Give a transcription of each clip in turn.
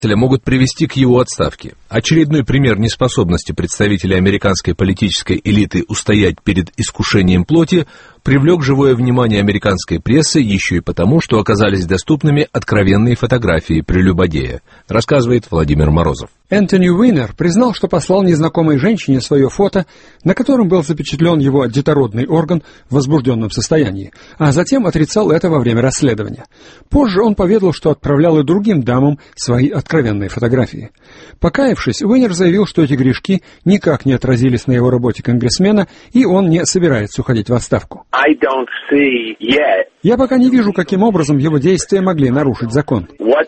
могут привести к его отставке. Очередной пример неспособности представителей американской политической элиты устоять перед искушением плоти привлек живое внимание американской прессы еще и потому, что оказались доступными откровенные фотографии прелюбодея, рассказывает Владимир Морозов. Энтони Уинер признал, что послал незнакомой женщине свое фото, на котором был запечатлен его детородный орган в возбужденном состоянии, а затем отрицал это во время расследования. Позже он поведал, что отправлял и другим дамам свои откровенные фотографии. Покаявшись, Уинер заявил, что эти грешки никак не отразились на его работе конгрессмена, и он не собирается уходить в отставку. Я пока не вижу, каким образом его действия могли нарушить закон.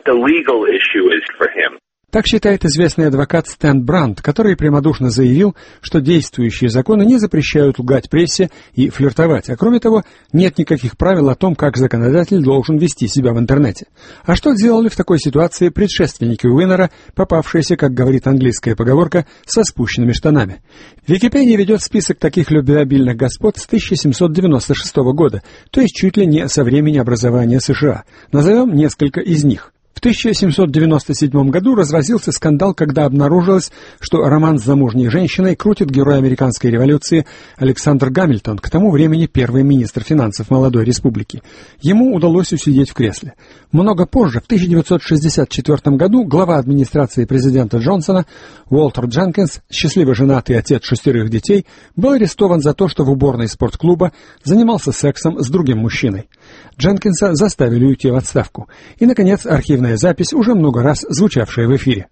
Так считает известный адвокат Стэн Брандт, который прямодушно заявил, что действующие законы не запрещают лгать прессе и флиртовать, а кроме того, нет никаких правил о том, как законодатель должен вести себя в интернете. А что делали в такой ситуации предшественники Уинера, попавшиеся, как говорит английская поговорка, со спущенными штанами? Википедия ведет список таких любвеобильных господ с 1796 года, то есть чуть ли не со времени образования США. Назовем несколько из них. В 1797 году разразился скандал, когда обнаружилось, что роман с замужней женщиной крутит герой американской революции Александр Гамильтон, к тому времени первый министр финансов молодой республики. Ему удалось усидеть в кресле. Много позже, в 1964 году, глава администрации президента Джонсона Уолтер Дженкинс, счастливо женатый отец 6 детей, был арестован за то, что в уборной спортклуба занимался сексом с другим мужчиной. Дженкинса заставили уйти в отставку. И, наконец, архивная запись, уже много раз звучавшая в эфире.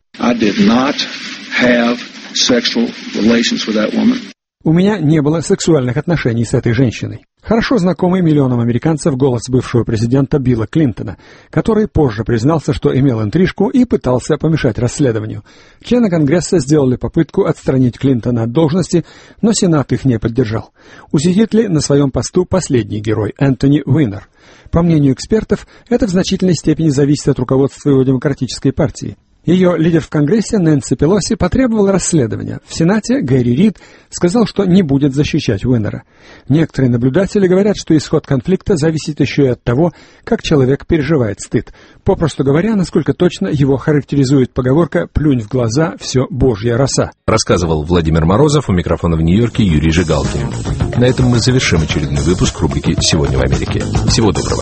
У меня не было сексуальных отношений с этой женщиной. Хорошо знакомый миллионам американцев голос бывшего президента Билла Клинтона, который позже признался, что имел интрижку и пытался помешать расследованию. Члены Конгресса сделали попытку отстранить Клинтона от должности, но Сенат их не поддержал. Усидит ли на своем посту последний герой Энтони Уинер? По мнению экспертов, это в значительной степени зависит от руководства его демократической партии. Ее лидер в Конгрессе Нэнси Пелоси потребовал расследования. В Сенате Гэри Рид сказал, что не будет защищать Уинера. Некоторые наблюдатели говорят, что исход конфликта зависит еще и от того, как человек переживает стыд. Попросту говоря, насколько точно его характеризует поговорка «плюнь в глаза, все божья роса». Рассказывал Владимир Морозов, у микрофона в Нью-Йорке Юрий Жигалкин. На этом мы завершим очередной выпуск рубрики «Сегодня в Америке». Всего доброго.